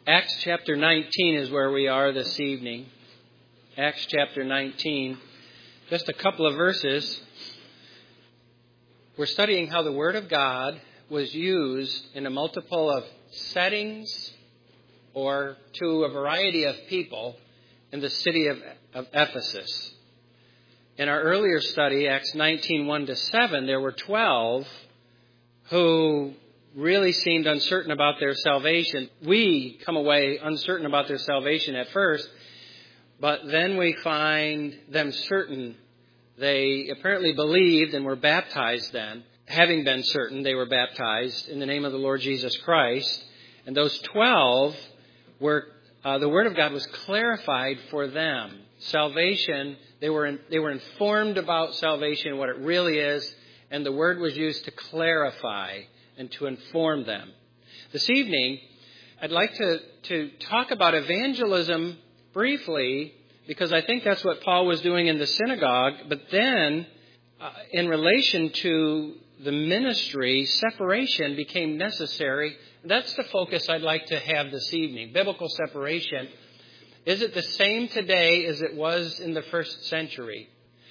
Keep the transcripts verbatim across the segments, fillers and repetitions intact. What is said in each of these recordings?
Acts chapter nineteen is where we are this evening. Acts chapter nineteen. Just a couple of verses. We're studying how the Word of God was used in a multiple of settings or to a variety of people in the city of, of Ephesus. In our earlier study, Acts nineteen, one to seven, there were twelve who really seemed uncertain about their salvation. We come away uncertain about their salvation at first, but then we find them certain. They apparently believed and were baptized then. Having been certain, they were baptized in the name of the Lord Jesus Christ. And those twelve were, uh, the Word of God was clarified for them. Salvation, they were in, they were informed about salvation, what it really is, and the Word was used to clarify and to inform them. This evening, I'd like to, to talk about evangelism briefly, because I think that's what Paul was doing in the synagogue. But then, uh, in relation to the ministry, separation became necessary. That's the focus I'd like to have this evening. Biblical separation. Is it the same today as it was in the first century?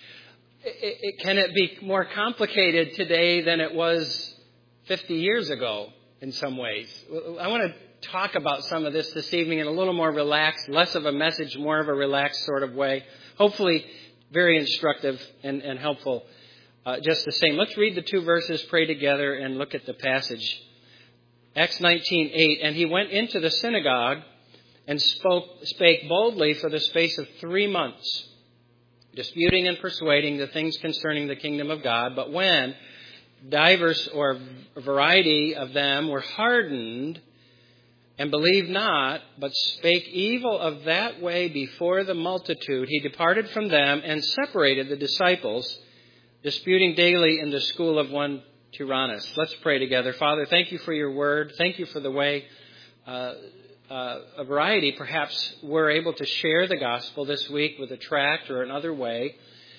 It, it, can it be more complicated today than it was fifty years ago in some ways? I want to talk about some of this this evening in a little more relaxed, less of a message, more of a relaxed sort of way. Hopefully very instructive and, and helpful uh, just the same. Let's read the two verses, pray together, and look at the passage. Acts nineteen, eight, and he went into the synagogue and spoke, spake boldly for the space of three months, disputing and persuading the things concerning the kingdom of God. But when divers or a variety of them were hardened and believed not, but spake evil of that way before the multitude, he departed from them and separated the disciples, disputing daily in the school of one Tyrannus. Let's pray together. Father, thank you for your word. Thank you for the way uh, uh, a variety perhaps we're able to share the gospel this week with a tract or another way.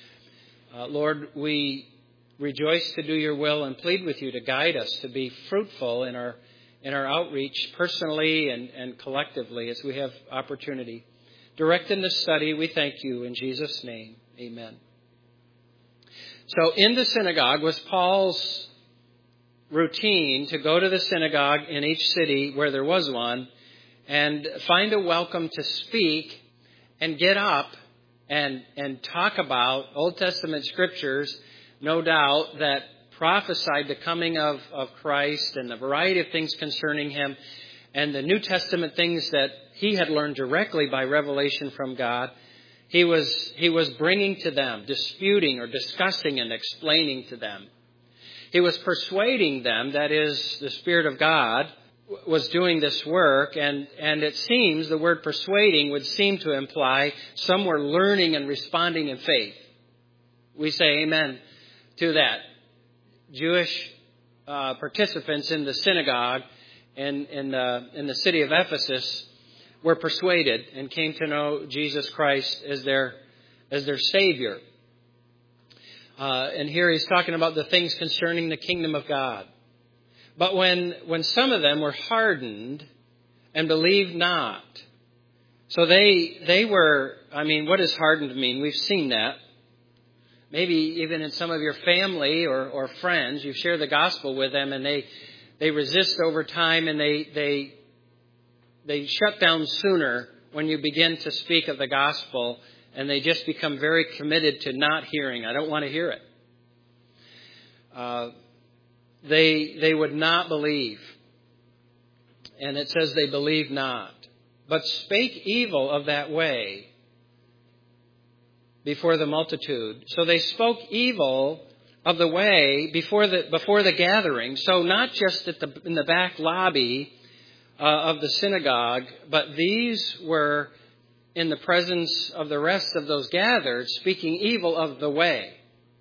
Uh, Lord, we rejoice to do your will and plead with you to guide us to be fruitful in our in our outreach personally and, and collectively as we have opportunity. Direct in this study, we thank you in Jesus' name. Amen. So in the synagogue was Paul's routine to go to the synagogue in each city where there was one and find a welcome to speak and get up and, and talk about Old Testament scriptures, no doubt, that prophesied the coming of, of Christ and the variety of things concerning him and the New Testament things that he had learned directly by revelation from God. He was, he was bringing to them, disputing or discussing and explaining to them. He was persuading them, that is, the Spirit of God was doing this work, and, and it seems the word persuading would seem to imply some were learning and responding in faith. We say amen to that. Jewish uh, participants in the synagogue in, in, the, in the city of Ephesus were persuaded and came to know Jesus Christ as their, as their Savior. Uh, and here he's talking about the things concerning the kingdom of God. But when, when some of them were hardened and believed not, so they, they were, I mean, what does hardened mean? We've seen that. Maybe even in some of your family or, or friends, you share the gospel with them and they, they resist over time and they, they, they shut down sooner when you begin to speak of the gospel, and they just become very committed to not hearing. I don't want to hear it. Uh, they, they would not believe. And it says they believed not, but spake evil of that way before the multitude. So they spoke evil of the way before the before the gathering. So not just at the in the back lobby uh, of the synagogue, but these were in the presence of the rest of those gathered, speaking evil of the way.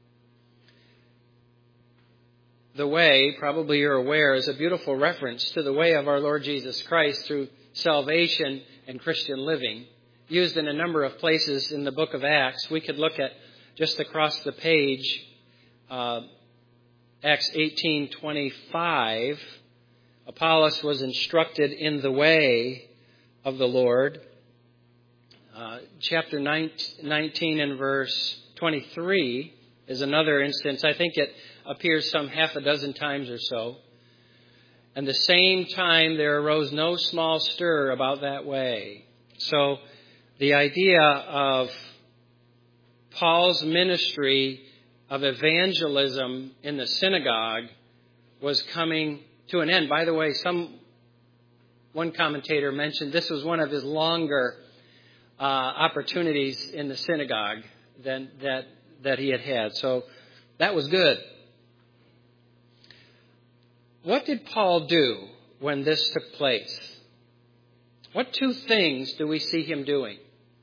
The way, probably you're aware, is a beautiful reference to the way of our Lord Jesus Christ through salvation and Christian living, used in a number of places in the book of Acts. We could look at just across the page, uh, Acts eighteen twenty-five. Apollos was instructed in the way of the Lord. Uh, chapter nineteen and verse twenty-three is another instance. I think it appears some half a dozen times or so. And the same time there arose no small stir about that way. So the idea of Paul's ministry of evangelism in the synagogue was coming to an end. By the way, some one commentator mentioned this was one of his longer uh, opportunities in the synagogue than that that he had had. So that was good. What did Paul do when this took place? What two things do we see him doing?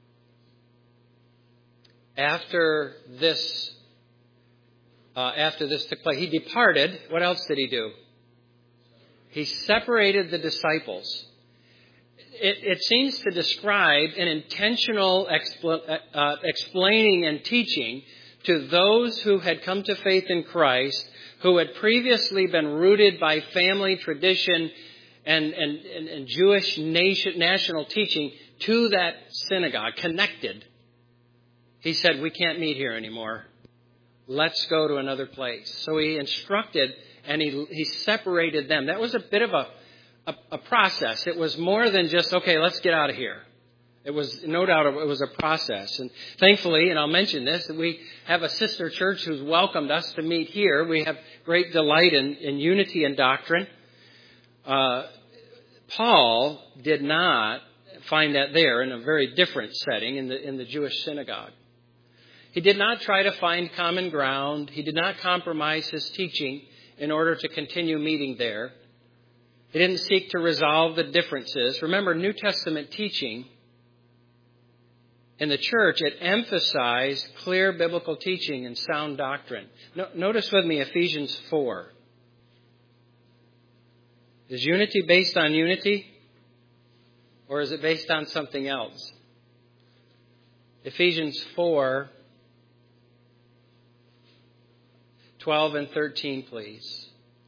After this, uh, after this took place, he departed. What else did he do? He separated the disciples. It, it seems to describe an intentional expl- uh, explaining and teaching to those who had come to faith in Christ, who had previously been rooted by family tradition and, and, and, and Jewish nation, national teaching to that synagogue, connected. He said, we can't meet here anymore. Let's go to another place. So he instructed and he, he separated them. That was a bit of a, a, a process. It was more than just, okay, let's get out of here. It was, no doubt, it was a process. And thankfully, and I'll mention this, that we have a sister church who's welcomed us to meet here. We have great delight in, in unity and doctrine. Uh, Paul did not find that there in a very different setting in the in the Jewish synagogue. He did not try to find common ground. He did not compromise his teaching in order to continue meeting there. He didn't seek to resolve the differences. Remember, New Testament teaching in the church, it emphasized clear biblical teaching and sound doctrine. No, notice with me Ephesians four. Is unity based on unity? Or is it based on something else? Ephesians four, twelve and thirteen, please.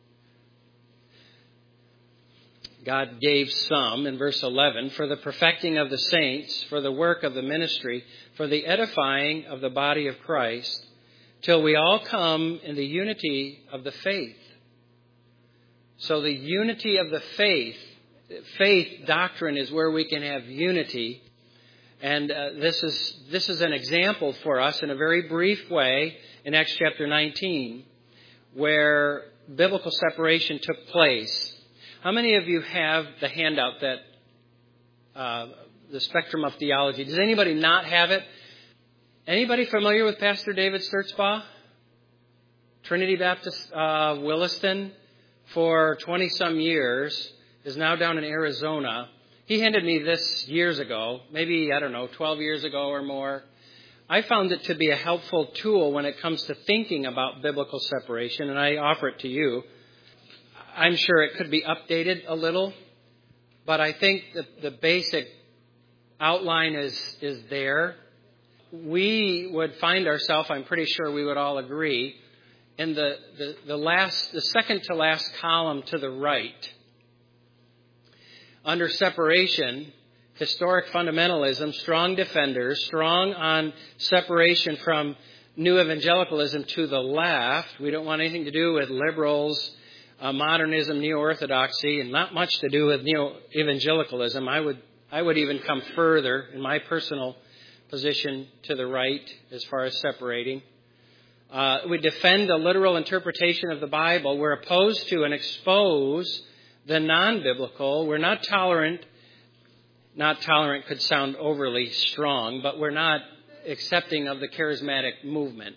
God gave some, in verse eleven, for the perfecting of the saints, for the work of the ministry, for the edifying of the body of Christ, till we all come in the unity of the faith. So the unity of the faith, faith doctrine is where we can have unity. And uh, this is this is an example for us in a very brief way in Acts chapter nineteen, where biblical separation took place. How many of you have the handout that uh, the Spectrum of Theology? Does anybody not have it? Anybody familiar with Pastor David Sturzbaugh? Trinity Baptist uh, Williston for twenty-some years, is now down in Arizona. He handed me this years ago, maybe, I don't know, twelve years ago or more. I found it to be a helpful tool when it comes to thinking about biblical separation, and I offer it to you. I'm sure it could be updated a little, but I think that the basic outline is, is there. We would find ourselves, I'm pretty sure we would all agree, in the, the, the last, the second to last column to the right. Under separation, historic fundamentalism, strong defenders, strong on separation from new evangelicalism to the left. We don't want anything to do with liberals, uh, modernism, neo-orthodoxy, and not much to do with neo-evangelicalism. I would, I would even come further in my personal position to the right as far as separating. Uh, we defend a literal interpretation of the Bible. We're opposed to and expose the non-biblical. We're not tolerant. Not tolerant could sound overly strong, but we're not accepting of the charismatic movement.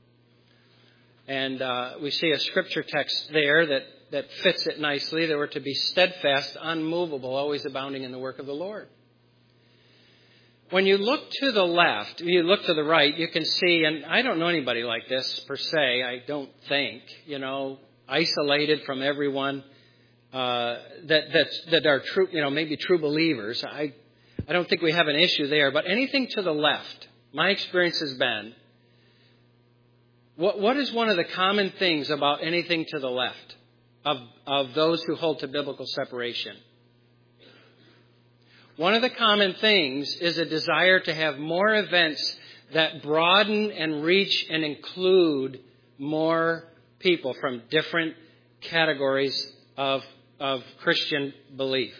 And uh, we see a scripture text there that, that fits it nicely. That we're to be steadfast, unmovable, always abounding in the work of the Lord. When you look to the left, you look to the right, you can see, and I don't know anybody like this per se, I don't think, you know, isolated from everyone uh, that that's, that are true, you know, maybe true believers. I I don't think we have an issue there. But anything to the left, my experience has been, what what is one of the common things about anything to the left of of those who hold to biblical separation? one of the common things is a desire to have more events that broaden and reach and include more people from different categories of, of Christian belief.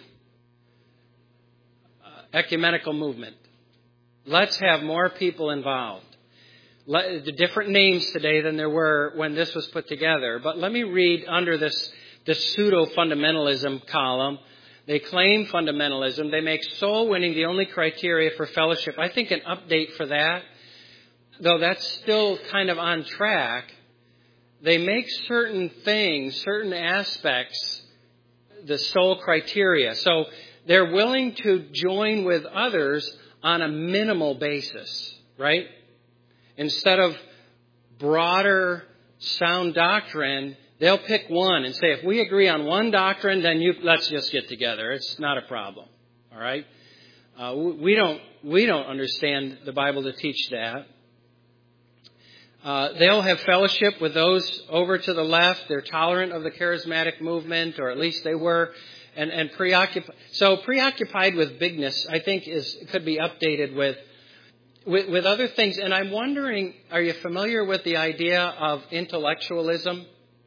Uh, ecumenical movement. Let's have more people involved. Let, the different names today than there were when this was put together. But let me read under this, this pseudo-fundamentalism column. They claim fundamentalism. They make soul winning the only criteria for fellowship. I think an update for that, though that's still kind of on track, they make certain things, certain aspects, the sole criteria. So they're willing to join with others on a minimal basis, right? Instead of broader, sound doctrine, they'll pick one and say, if we agree on one doctrine, then you let's just get together. It's not a problem. All right? Uh, we don't we don't understand the Bible to teach that. Uh, they'll have fellowship with those over to the left. They're tolerant of the charismatic movement, or at least they were, and and preoccupied. So preoccupied with bigness, I think, is could be updated with. With, with other things, and I'm wondering, are you familiar with the idea of intellectualism?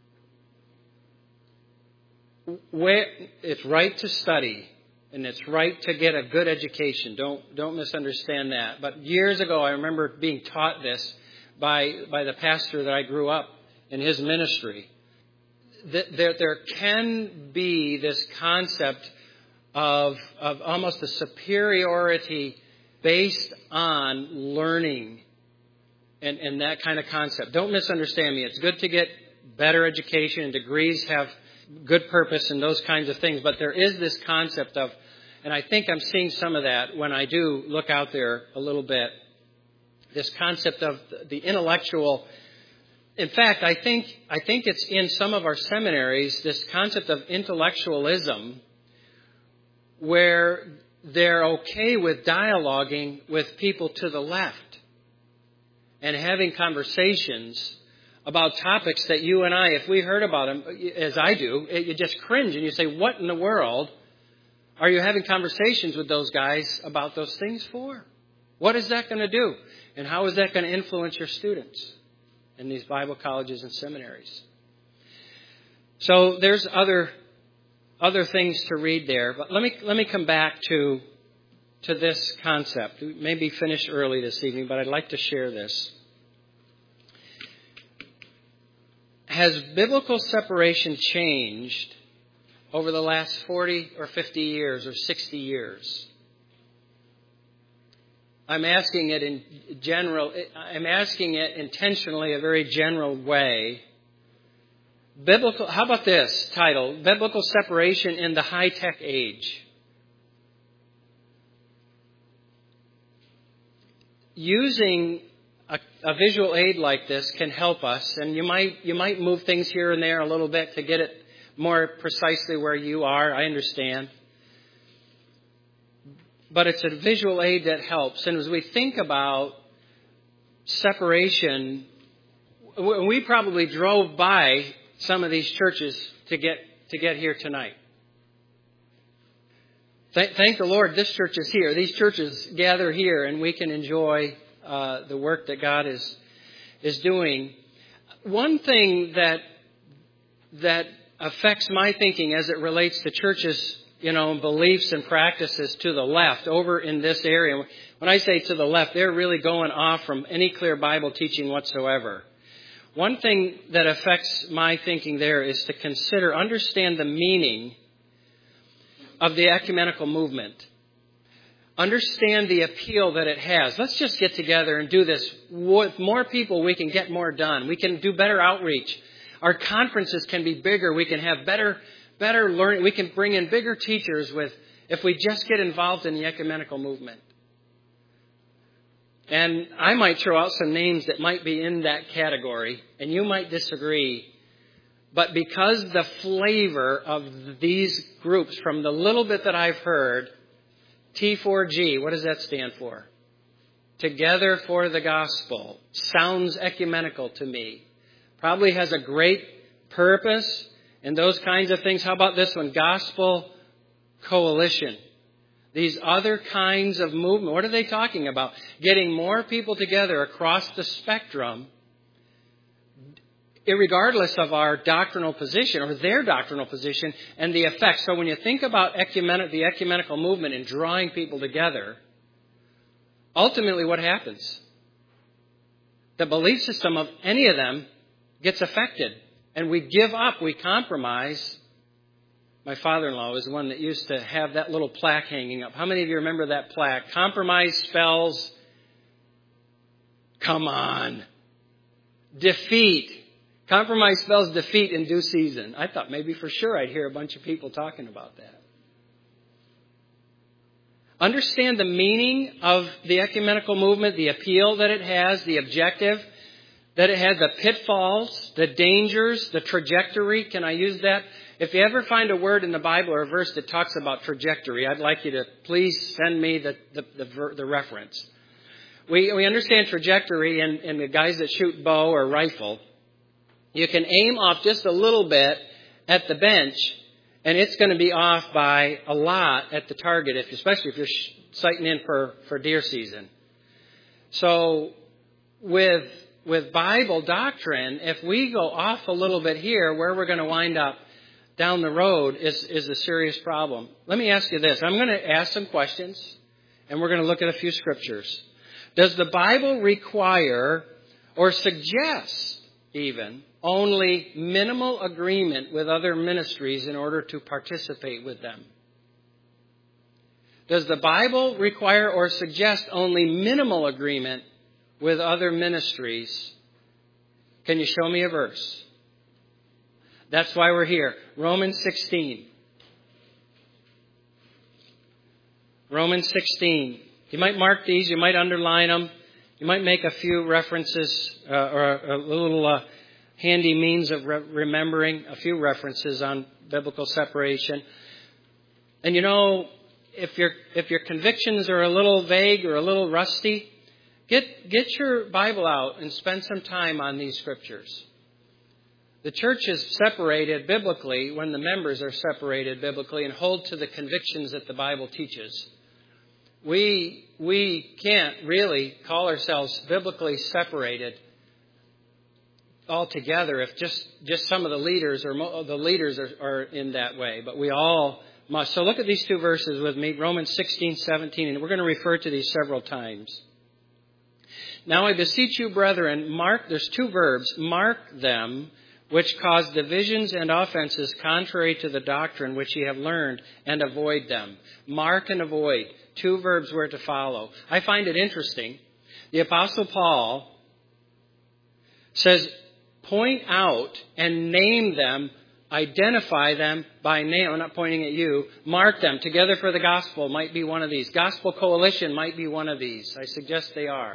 Where it's right to study, and it's right to get a good education. Don't don't misunderstand that. But years ago, I remember being taught this by by the pastor that I grew up in his ministry. That there there can be this concept of of almost a superiority based on learning and, and that kind of concept. Don't misunderstand me. It's good to get better education, and degrees have good purpose and those kinds of things. But there is this concept of, and I think I'm seeing some of that when I do look out there a little bit, this concept of the intellectual. In fact, I think I think it's in some of our seminaries, this concept of intellectualism, where they're okay with dialoguing with people to the left and having conversations about topics that you and I, if we heard about them, as I do, you just cringe and you say, what in the world are you having conversations with those guys about those things for? What is that going to do? And how is that going to influence your students in these Bible colleges and seminaries? So there's other Other things to read there, but let me let me come back to to this concept. We may be finished early this evening, but I'd like to share this. Has biblical separation changed over the last forty or fifty years or sixty years? I'm asking it in general. I'm asking it intentionally, a very general way. Biblical, how about this title? Biblical separation in the high-tech age. Using a, a visual aid like this can help us, and you might you might move things here and there a little bit to get it more precisely where you are. I understand. But it's a visual aid that helps. And as we think about separation, we probably drove by some of these churches to get to get here tonight. Th- thank the Lord, this church is here. These churches gather here, and we can enjoy uh, the work that God is is doing. One thing that that affects my thinking as it relates to churches, you know, beliefs and practices to the left over in this area. When I say to the left, they're really going off from any clear Bible teaching whatsoever. One thing that affects my thinking there is to consider, understand the meaning of the ecumenical movement. Understand the appeal that it has. Let's just get together and do this. With more people, we can get more done. We can do better outreach. Our conferences can be bigger. We can have better, better learning. We can bring in bigger teachers with, if we just get involved in the ecumenical movement. And I might throw out some names that might be in that category, and you might disagree. But because the flavor of these groups, from the little bit that I've heard, T four G, what does that stand for? Together for the Gospel. Sounds ecumenical to me. Probably has a great purpose and those kinds of things. How about this one? Gospel Coalition. These other kinds of movement. What are they talking about? Getting more people together across the spectrum, irregardless of our doctrinal position or their doctrinal position and the effects. So when you think about ecumenic, the ecumenical movement and drawing people together, ultimately what happens? The belief system of any of them gets affected. And we give up, we compromise. My father-in-law was the one that used to have that little plaque hanging up. How many of you remember that plaque? Compromise spells, come on, defeat. Compromise spells defeat in due season. I thought maybe for sure I'd hear a bunch of people talking about that. Understand the meaning of the ecumenical movement, the appeal that it has, the objective that it has, the pitfalls, the dangers, the trajectory. Can I use that? If you ever find a word in the Bible or a verse that talks about trajectory, I'd like you to please send me the, the, the, the reference. We, we understand trajectory in, in the guys that shoot bow or rifle. You can aim off just a little bit at the bench, and it's going to be off by a lot at the target, if, especially if you're sighting in for, for deer season. So with, with Bible doctrine, if we go off a little bit here, where we're going to wind up down the road is, is a serious problem. Let me ask you this. I'm going to ask some questions, and we're going to look at a few scriptures. Does the Bible require or suggest even only minimal agreement with other ministries in order to participate with them? Does the Bible require or suggest only minimal agreement with other ministries? Can you show me a verse? That's why we're here. Romans sixteen. Romans sixteen. You might mark these. You might underline them. You might make a few references uh, or a, a little uh, handy means of re- remembering a few references on biblical separation. And you know, if your if your convictions are a little vague or a little rusty, get get your Bible out and spend some time on these scriptures. The church is separated biblically when the members are separated biblically and hold to the convictions that the Bible teaches. We we can't really call ourselves biblically separated altogether if just, just some of the leaders or mo- the leaders are, are in that way. But we all must. So look at these two verses with me, Romans sixteen, seventeen, and we're going to refer to these several times. Now I beseech you, brethren, mark, there's two verbs, mark them, which cause divisions and offenses contrary to the doctrine which ye have learned, and avoid them. Mark and avoid. Two verbs were to follow. I find it interesting. The Apostle Paul says, point out and name them, identify them by name. I'm not pointing at you. Mark them. Together for the Gospel might be one of these. Gospel Coalition might be one of these. I suggest they are.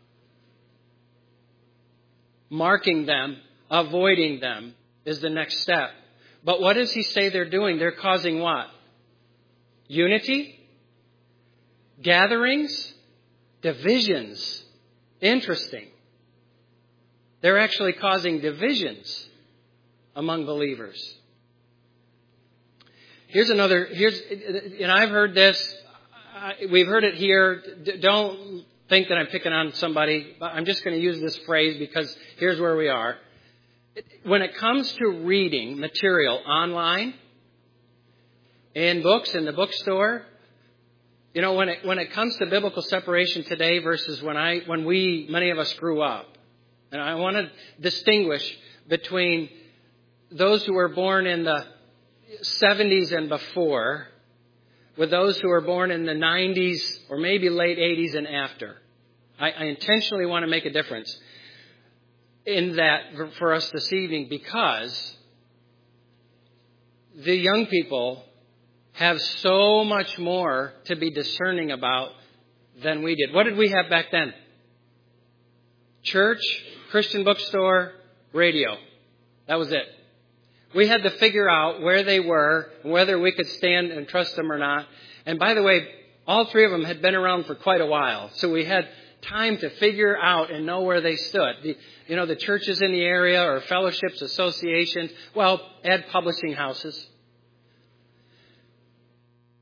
Marking them, avoiding them is the next step. But what does he say they're doing? They're causing what? Unity? Gatherings? Divisions. Interesting. They're actually causing divisions among believers. Here's another, here's, and I've heard this, we've heard it here. Don't think that I'm picking on somebody. I'm just going to use this phrase because here's where we are. When it comes to reading material online, in books, in the bookstore, you know, when it when it comes to biblical separation today versus when I when we many of us grew up, and I want to distinguish between those who were born in the seventies and before, with those who were born in the nineties or maybe late eighties and after. I, I intentionally want to make a difference in that for us this evening, because the young people have so much more to be discerning about than we did. What did we have back then? Church, Christian bookstore, radio. That was it. We had to figure out where they were, and whether we could stand and trust them or not. And by the way, all three of them had been around for quite a while. So we had time to figure out and know where they stood. The, you know, the churches in the area or fellowships, associations, well, add publishing houses.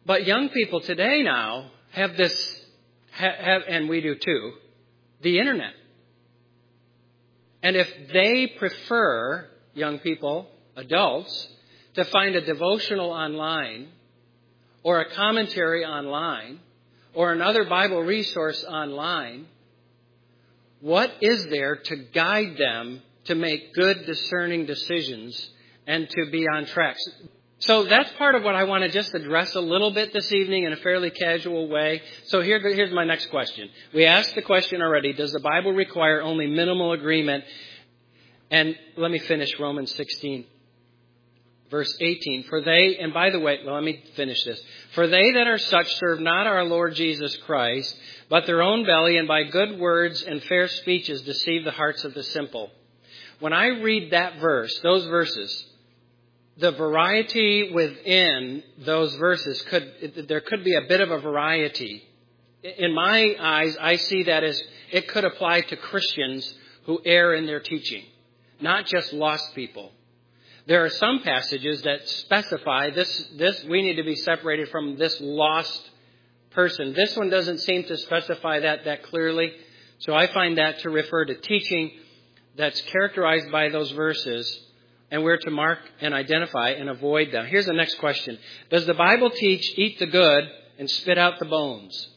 But young people today now have this, have, and we do too, the internet. And if they prefer, young people, adults, to find a devotional online or a commentary online or another Bible resource online, what is there to guide them to make good, discerning decisions and to be on track? So that's part of what I want to just address a little bit this evening in a fairly casual way. So here, here's my next question. We asked the question already, does the Bible require only minimal agreement? And let me finish Romans sixteen, verse eighteen. For they, and by the way, well, let me finish this. For they that are such serve not our Lord Jesus Christ, but their own belly, and by good words and fair speeches deceive the hearts of the simple. When I read that verse, those verses, the variety within those verses could, there could be a bit of a variety. In my eyes, I see that as it could apply to Christians who err in their teaching, not just lost people. There are some passages that specify this, this, we need to be separated from this lost person. This one doesn't seem to specify that that clearly. So I find that to refer to teaching that's characterized by those verses, and we're to mark and identify and avoid them. Here's the next question. Does the Bible teach eat the good and spit out the bones?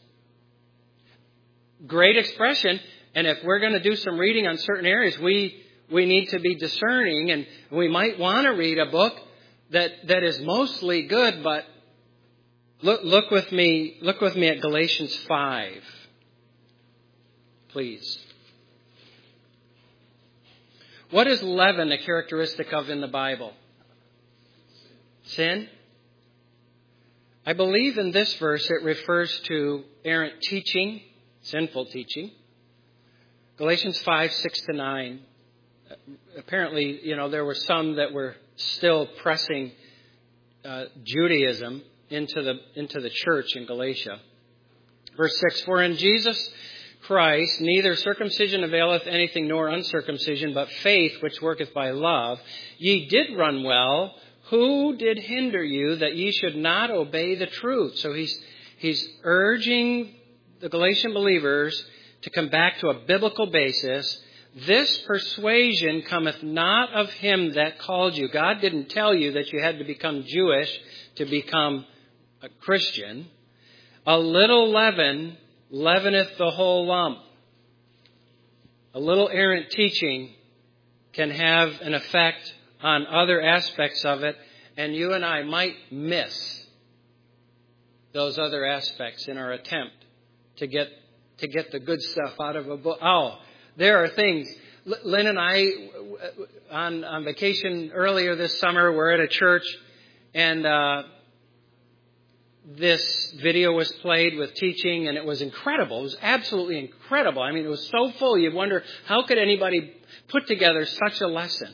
Great expression. And if we're going to do some reading on certain areas, we we need to be discerning, and we might want to read a book that, that is mostly good, but look look with me look with me at Galatians five. Please. What is leaven a characteristic of in the Bible? Sin? I believe in this verse it refers to errant teaching, sinful teaching. Galatians five, six to nine. Apparently, you know, there were some that were still pressing uh, Judaism into the into the church in Galatia. Verse six, for in Jesus Christ neither circumcision availeth anything nor uncircumcision, but faith which worketh by love. Ye did run well. Who did hinder you that ye should not obey the truth? So he's he's urging the Galatian believers to come back to a biblical basis. This persuasion cometh not of him that called you. God didn't tell you that you had to become Jewish to become a Christian. A little leaven leaveneth the whole lump. A little errant teaching can have an effect on other aspects of it, and you and I might miss those other aspects in our attempt to get to get the good stuff out of a book. Oh, there are things. Lynn and I, on, on vacation earlier this summer, we're at a church, and uh, this video was played with teaching, and it was incredible. It was absolutely incredible. I mean, it was so full, you'd wonder, how could anybody put together such a lesson?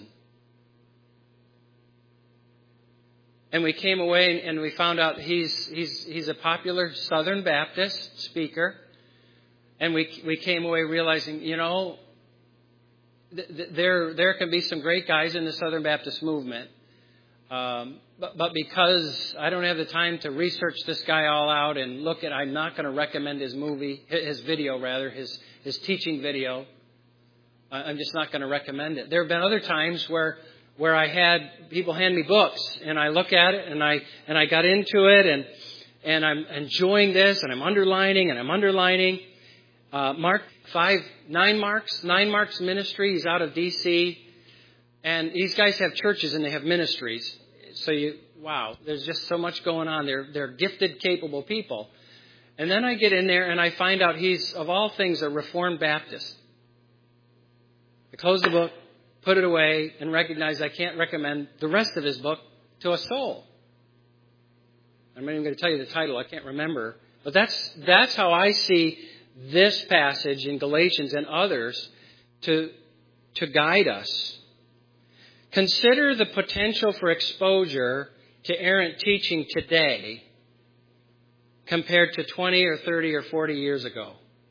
And we came away and we found out he's he's he's a popular Southern Baptist speaker. And we we came away realizing, you know, th- th- there there can be some great guys in the Southern Baptist movement. Um, but, but because I don't have the time to research this guy all out and look at, I'm not going to recommend his movie, his video rather, his his teaching video. I'm just not going to recommend it. There have been other times where where I had people hand me books and I look at it and I and I got into it and and I'm enjoying this and I'm underlining and I'm underlining. Uh, Mark five, nine marks, nine marks ministry. He's out of D C, and these guys have churches and they have ministries. So you, wow, there's just so much going on. They're they're gifted, capable people. And then I get in there and I find out he's, of all things, a Reformed Baptist. I close the book, put it away, and recognize I can't recommend the rest of his book to a soul. I'm not even going to tell you the title. I can't remember. But that's that's how I see this passage in Galatians and others to, to guide us. Consider the potential for exposure to errant teaching today compared to twenty or thirty or forty years ago.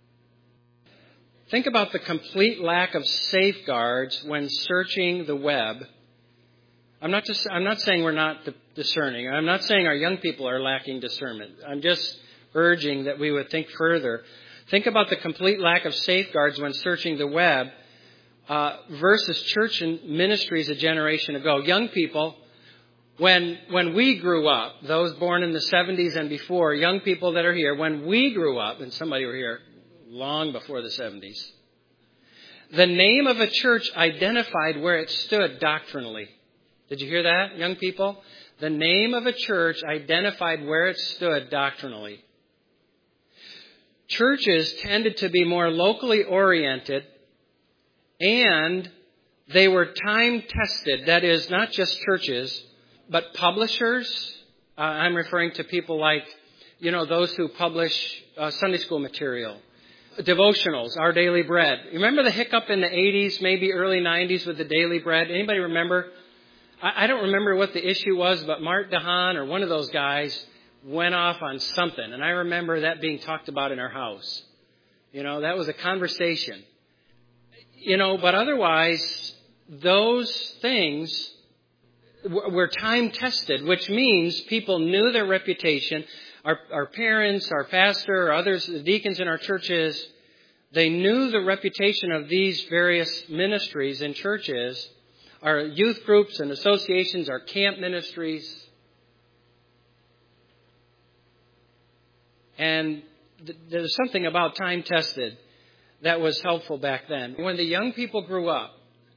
Think about the complete lack of safeguards when searching the web I'm not just, I'm not saying we're not discerning. I'm not saying our young people are lacking discernment. I'm just urging that we would think further. Think about the complete lack of safeguards when searching the web uh, versus church and ministries a generation ago. Young people, when when we grew up, those born in the seventies and before, young people that are here, when we grew up, and somebody were here long before the seventies, the name of a church identified where it stood doctrinally. Did you hear that, young people? The name of a church identified where it stood doctrinally. Churches tended to be more locally oriented, and they were time-tested. That is, not just churches, but publishers. Uh, I'm referring to people like, you know, those who publish uh, Sunday school material, devotionals, Our Daily Bread. You remember the hiccup in the eighties, maybe early nineties with the Daily Bread? Anybody remember? I, I don't remember what the issue was, but Mark DeHaan or one of those guys went off on something. And I remember that being talked about in our house. You know, that was a conversation. You know, but otherwise, those things were time tested, which means people knew their reputation. Our, our parents, our pastor, or others, the deacons in our churches, they knew the reputation of these various ministries in churches, our youth groups and associations, our camp ministries. And th- there's something about time tested that was helpful back then. When the young people grew up,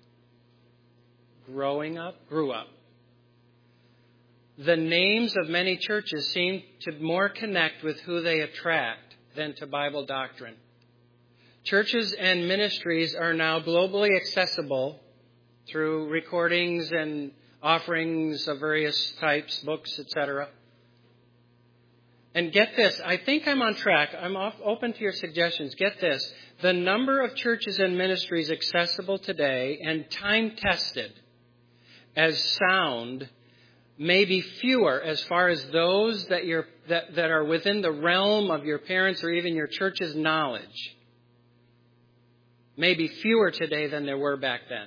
growing up, grew up, the names of many churches seem to more connect with who they attract than to Bible doctrine. Churches and ministries are now globally accessible through recordings and offerings of various types, books, et cetera. And get this, I think I'm on track. I'm off, open to your suggestions. Get this, the number of churches and ministries accessible today and time-tested as sound may be fewer as far as those that, you're, that, that are within the realm of your parents or even your church's knowledge. May be fewer today than there were back then.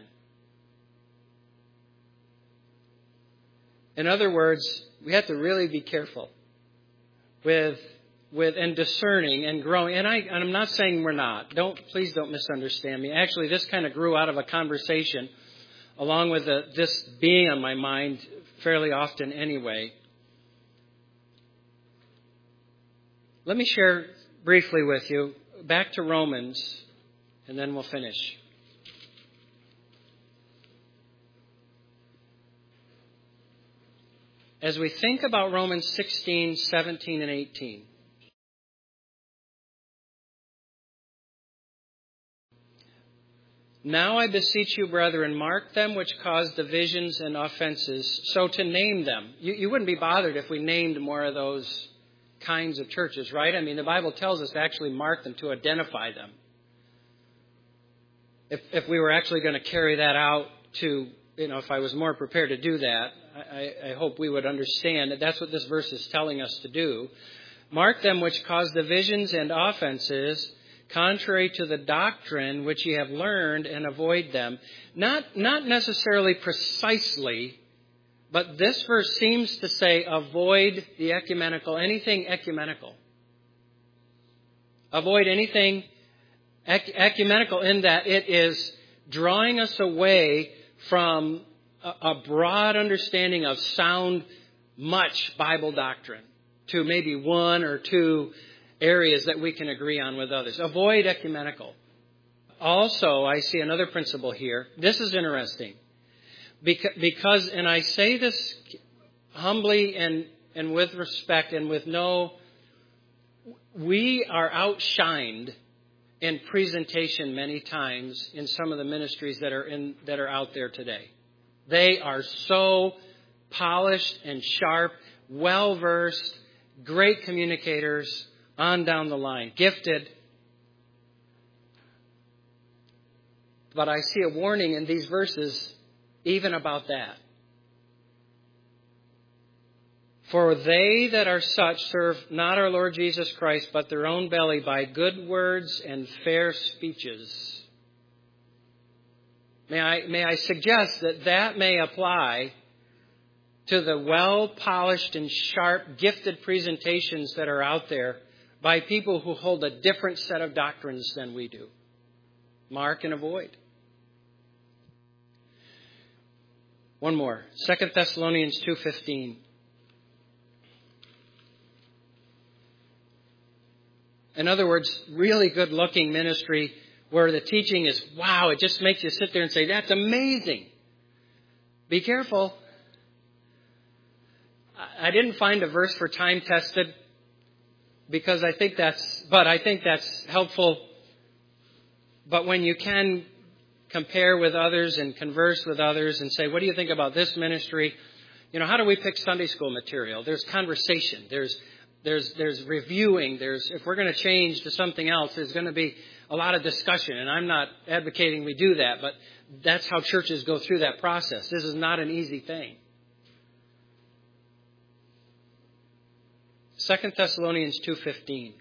In other words, we have to really be careful with with and discerning and growing. And, I, and I'm not saying we're not. Don't please don't misunderstand me. Actually, this kind of grew out of a conversation along with the, this being on my mind fairly often anyway. Let me share briefly with you, back to Romans, and then we'll finish. As we think about Romans sixteen, seventeen, and eighteen, now I beseech you, brethren, mark them which cause divisions and offenses, so to name them. You, you wouldn't be bothered if we named more of those kinds of churches, right? I mean, the Bible tells us to actually mark them, to identify them. If, if we were actually going to carry that out to, you know, if I was more prepared to do that, I, I hope we would understand that that's what this verse is telling us to do. Mark them which cause divisions and offenses, contrary to the doctrine which ye have learned, and avoid them. Not, not necessarily precisely, but this verse seems to say avoid the ecumenical, anything ecumenical. Avoid anything ec- ecumenical in that it is drawing us away from a, a broad understanding of sound, much Bible doctrine to maybe one or two areas that we can agree on with others. Avoid ecumenical. Also, I see another principle here. This is interesting. Because, and I say this humbly and, and with respect and with no, we are outshined in presentation many times in some of the ministries that are in that are out there today. They are so polished and sharp, well-versed, great communicators, on down the line, gifted. But I see a warning in these verses even about that. For they that are such serve not our Lord Jesus Christ, but their own belly by good words and fair speeches. May I, may I suggest that that may apply to the well-polished and sharp, gifted presentations that are out there by people who hold a different set of doctrines than we do. Mark and avoid. One more. Second Thessalonians two fifteen. In other words, really good-looking ministry where the teaching is, wow, it just makes you sit there and say, that's amazing. Be careful. I didn't find a verse for time-tested because I think that's, but I think that's helpful. But when you can compare with others and converse with others and say, what do you think about this ministry? You know, how do we pick Sunday school material? There's conversation. There's There's there's reviewing. There's if we're going to change to something else, there's going to be a lot of discussion. And I'm not advocating we do that, but that's how churches go through that process. This is not an easy thing. Second Thessalonians two fifteen.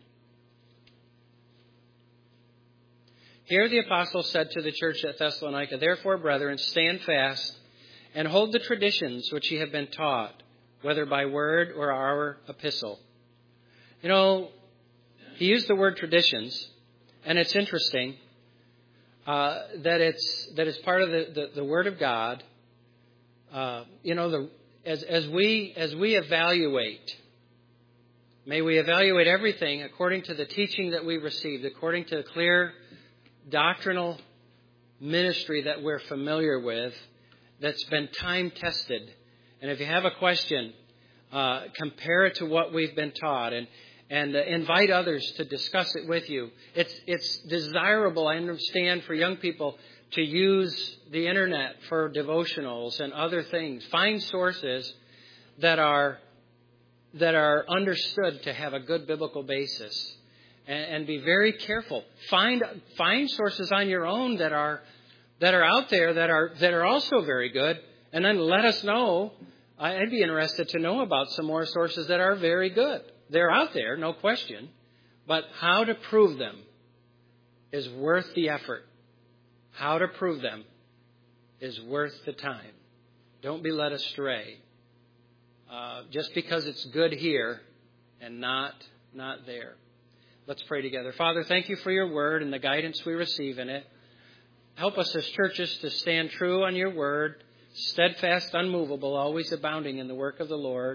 Here the apostle said to the church at Thessalonica, therefore, brethren, stand fast and hold the traditions which ye have been taught, whether by word or our epistle. You know, he used the word traditions, and it's interesting uh, that it's that it's part of the, the, the Word of God. Uh, you know, the, as as we as we evaluate, may we evaluate everything according to the teaching that we received, according to the clear doctrinal ministry that we're familiar with, that's been time tested. And if you have a question, uh, compare it to what we've been taught, and and uh, invite others to discuss it with you. It's it's desirable, I understand, for young people to use the internet for devotionals and other things. Find sources that are that are understood to have a good biblical basis. And be very careful. Find find sources on your own that are that are out there that are that are also very good, and then let us know. I'd be interested to know about some more sources that are very good. They're out there, no question, but how to prove them is worth the effort. How to prove them is worth the time. Don't be led astray uh, just because it's good here and not not there. Let's pray together. Father, thank you for your word and the guidance we receive in it. Help us as churches to stand true on your word, steadfast, unmovable, always abounding in the work of the Lord.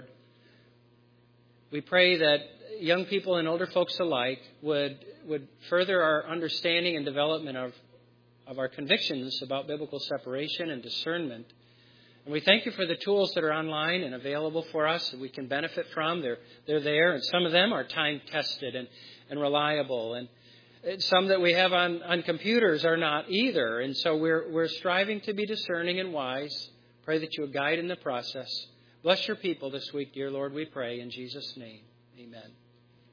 We pray that young people and older folks alike would would further our understanding and development of, of our convictions about biblical separation and discernment. And we thank you for the tools that are online and available for us that we can benefit from. They're they're there, and some of them are time-tested and and reliable, and some that we have on, on computers are not either. And so we're we're striving to be discerning and wise. Pray that you would guide in the process. Bless your people this week, dear Lord, we pray in Jesus' name. Amen.